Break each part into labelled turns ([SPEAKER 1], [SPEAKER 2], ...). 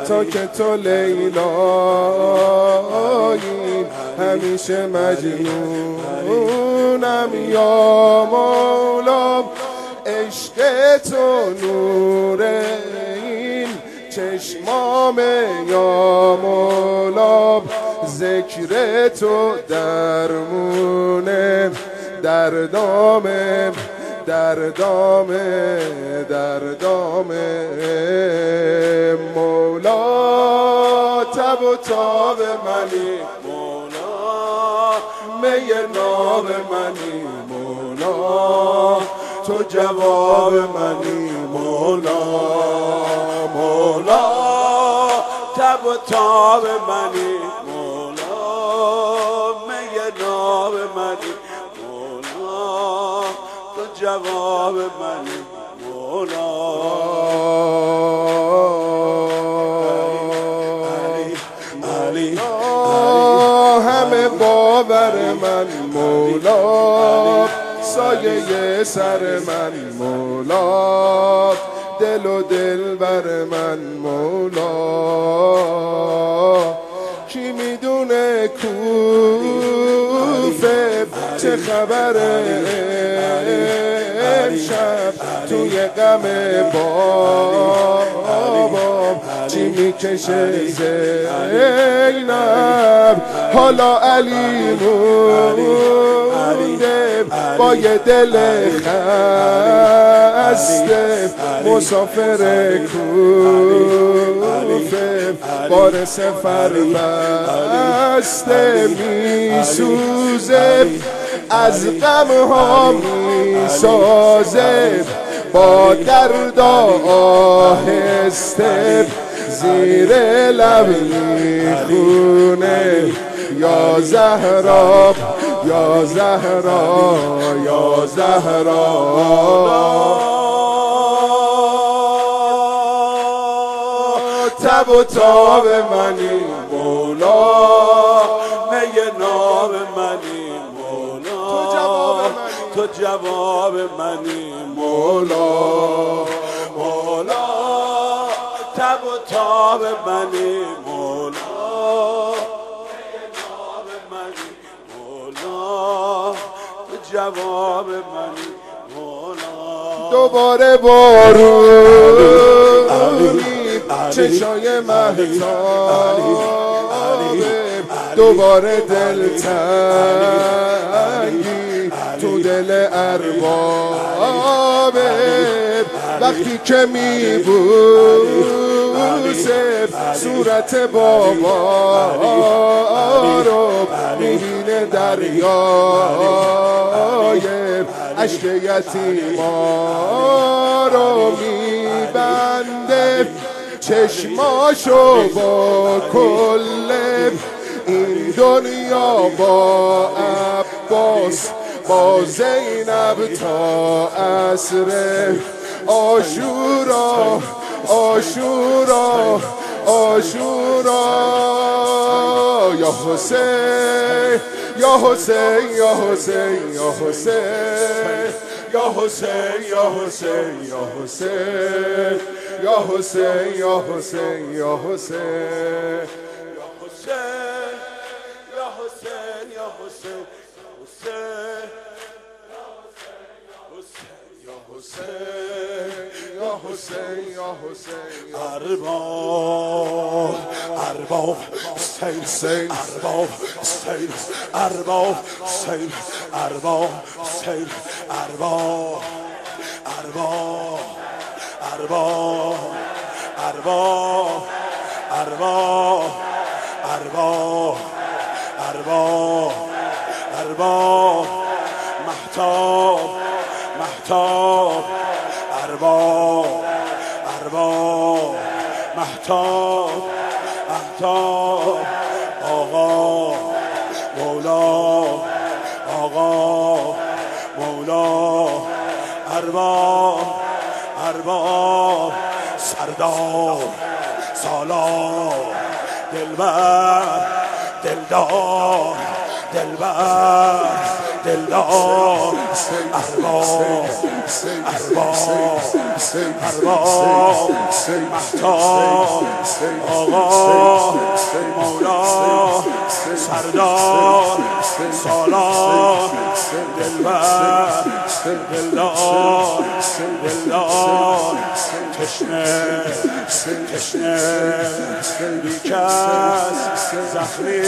[SPEAKER 1] تا که تو لیلایی همیشه مجنونم یا مولا عشق تو نور این چشمامه یا مولا ذکر تو درمونه دردامه مولا تب و تاب منی مولا می ناب منی مولا تو جواب منی مولا
[SPEAKER 2] تب و تاب منی مولا می ناب منی مولا تو جواب منی مولا علی
[SPEAKER 1] همه باور من مولا سایه سر من مولا دل و دل بر من مولا کی میدونه کوفه چه خبره امشب توی غم بابام چی میکشه زینب حالا علی مونده با یه دل خسته مسافر کوفه بار سفر بسته میسوزه از غم ها میسازه با درد آهسته زیر لب میخونه یا زهرا یا زهرا یا زهرا تب و تاب منی مولا
[SPEAKER 2] می ناب منی مولا تو جواب منی مولا تب و تاب منی مولا می ناب منی مولا تو جواب منی مولا
[SPEAKER 1] دوباره بارونی چشای مهتابه دوباره دلتنگی تو دل اربابه وقتی که میبوسه صورت بابا رو میبینه دریای عشق یتیما رو میبنده چشماشو با کل این دنیا با عباس با زینب تا عصر عاشورا یا حسین یا حسین یا حسین یا حسین یا حسین یا حسین یا حسین یا حسین یا حسین یا حسین
[SPEAKER 2] ارباب حسین ارباب حسین ارباب حسین ارباب حسین ارباب مهتاب آقا مولا ارباب سردار سالار دلبر دلدار دلبر دلدار ارباب مهتاب آقا مولا سردار سالار دلبر دلدار تشنه بیکس زخمی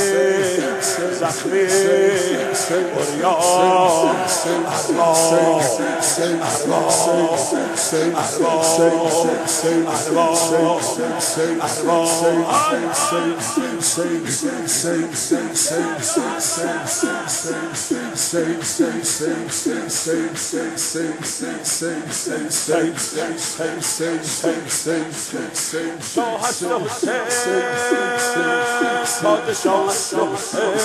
[SPEAKER 2] اوریان شاه است و حسین پادشاه است و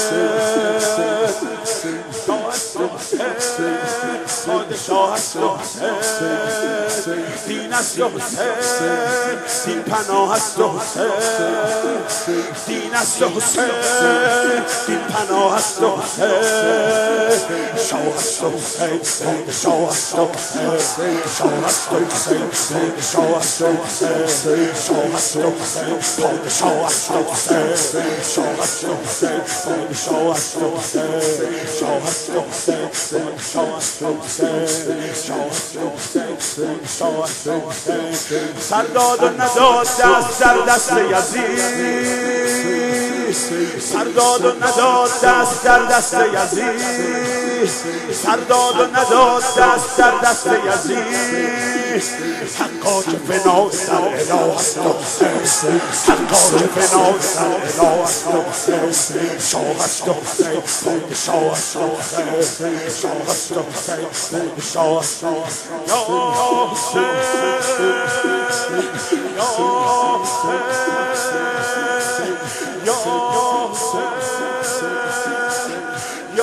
[SPEAKER 2] حسین شاه است و حسین پادشاه است و حسین دین است و حسین دین پناه است و حسین دین است و حسین دین پناه است و حسین شاه است و حسین پادشاه است و حسین شاه است و حسین پادشاه است و حسین شاه است و حسین پادشاه است و حسین شاه است و حسین پادشاه است و حسین شاه است و حسین پادشاه است و حسین شاه است و حسین پادشاه است و حسین سرداد و نداد دست در دست یزید سرداد و نداد دست در دست یزید سرداد و نداد دست در دست یزید حقا که فنا در اله است و حسین حقا که فنا در اله است و حسین شاه است و حسین پادشاه است و حسین شاه است و حسین پادشاه است و حسین یا حسین یا حسین یا حسین یا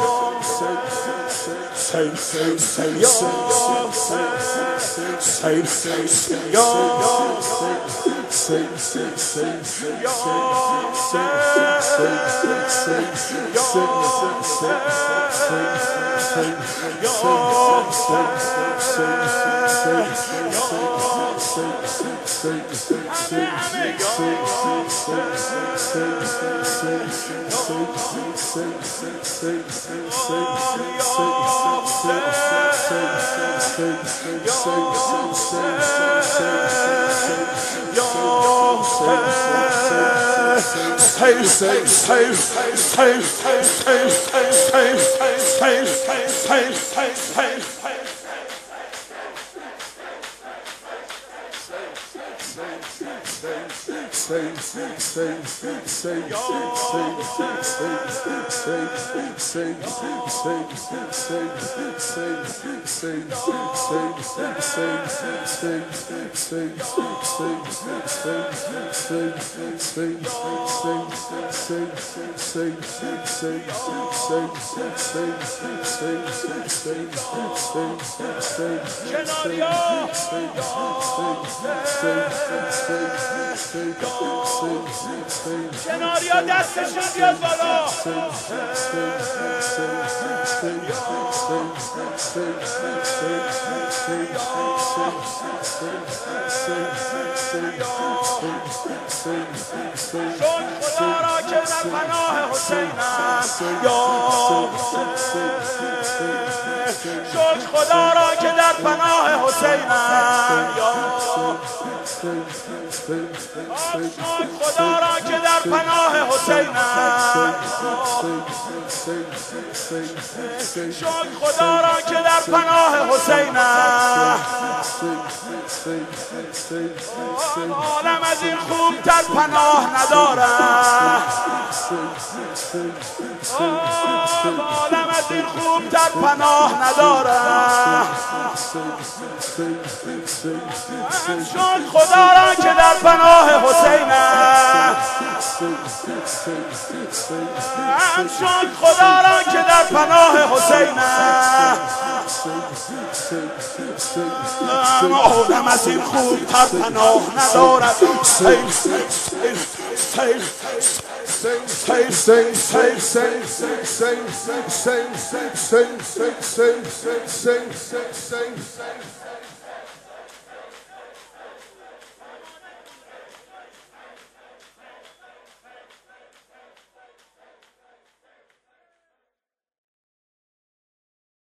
[SPEAKER 2] کناریا دستشون بیاد بالا چون خدا را که در پناه حسینم یا شکر خدا را که در پناه حسینم یا شکر خدا را که در پناه حسینم شکر خدا را که در پناه حسینم عالم از این خوبتر پناه ندارم عالم از این خوبتر پناه ندارم شکر خدا را که در پناه حسینم شکر خدا را که در پناه حسینم عالم از این خوبتر پناه ندارد
[SPEAKER 1] sing.